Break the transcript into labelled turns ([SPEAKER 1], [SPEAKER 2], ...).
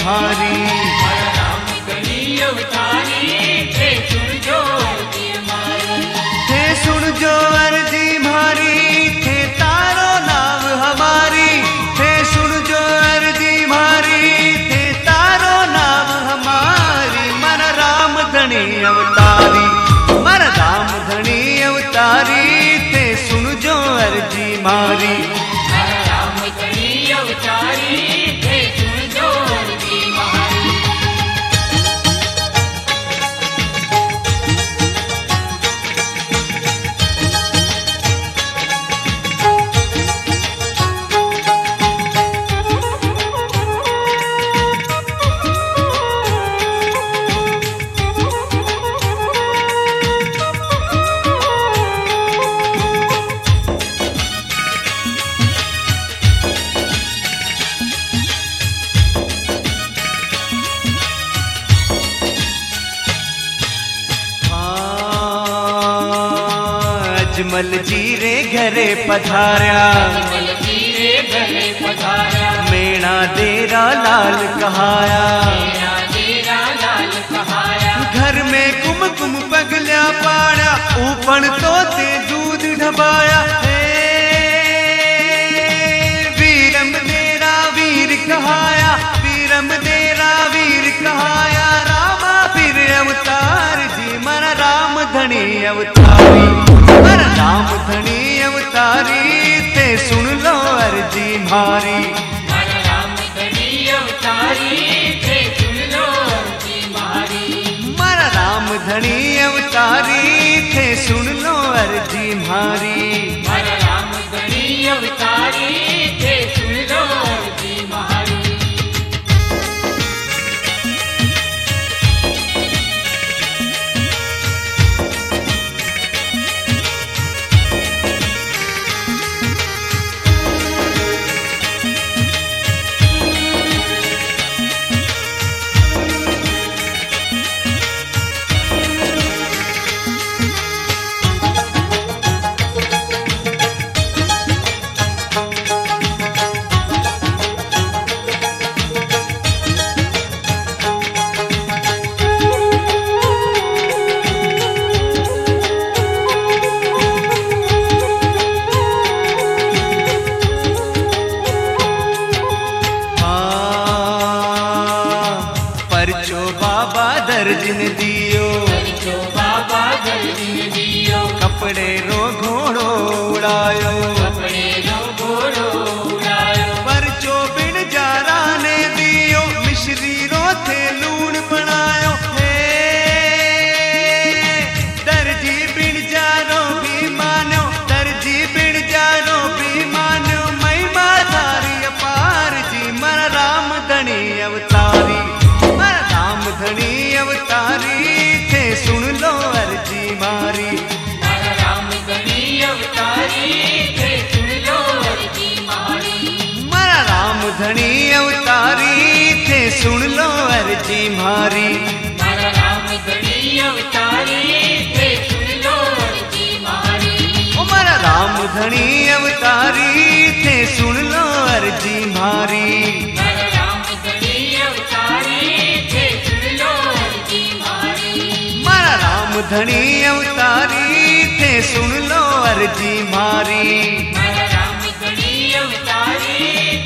[SPEAKER 1] भारी।
[SPEAKER 2] राम धनी अवतारी थे सुन जो अर्जी हमारी।
[SPEAKER 1] थे सुन जो अर्जी भारी, थे तारो नाम हमारी। थे सुन जो अर्जी भारी, थे तारो नाम हमारी। मन राम धनी अवतारी, मन राम धनी अवतारी, थे सुन जो अर्जी मारी।
[SPEAKER 2] राम धनी अवतारी थे सुन जो अर्जी हमारी।
[SPEAKER 1] अजमल जी रे घरे पधार्या,
[SPEAKER 2] अजमल जी रे घरे पधार्या।
[SPEAKER 1] मेणा देरा लाल कहाया,
[SPEAKER 2] मेरा तेरा लाल कहाया।
[SPEAKER 1] घर में कुमकुम पगल्या पाया, ऊपन तोते दूध ढबाया। हे वीरम देरा वीर कहाया, वीरम देरा वीर कहाया। रामा वीर अवतार जी, मन राम धनी अवतारी। मन राम धनी अवतारी, ते सुन लो अर्जी मारी।
[SPEAKER 2] मन राम धनी अवतारी थे सुन लो अर्जी हमारी।
[SPEAKER 1] मन राम धनी अवतारी, थे सुन लो अर्जी मारी।
[SPEAKER 2] मन राम धनी अवतारी थे सुन लो अर्जी हमारी।
[SPEAKER 1] परचो बाबा दर्जन दियो,
[SPEAKER 2] जो बाबा दर्जन दियो।
[SPEAKER 1] कपड़े रो घोड़ो उड़ायो,
[SPEAKER 2] कपड़े रो घोड़ो उड़ायो।
[SPEAKER 1] परचो बिन जारा ने दियो, मिश्री रो थे लूण बनायो। हे दर्जी बिन जारो भी मानो, दर्जी बिन जारो भी मानो। महिमा थारी अपार जी, मन राम धनी अवतारी। मन राम धनी अवतारी, थे सुन लो अर्जी मारी।
[SPEAKER 2] मन राम धनी अवतारी थे सुन लो अर्जी हमारी।
[SPEAKER 1] मन राम धनी अवतारी, थे सुन लो अर्जी मारी।
[SPEAKER 2] मन राम धनी अवतारी थे सुन लो अर्जी हमारी।
[SPEAKER 1] ओ मन राम धनी अवतारी, थे सुन लो अर्जी मारी।
[SPEAKER 2] मन राम धनी अवतारी थे सुन लो अर्जी हमारी।
[SPEAKER 1] मन राम धनी अवतारी, थे सुन लो अर्जी मारी।
[SPEAKER 2] मन राम धनी अवतारी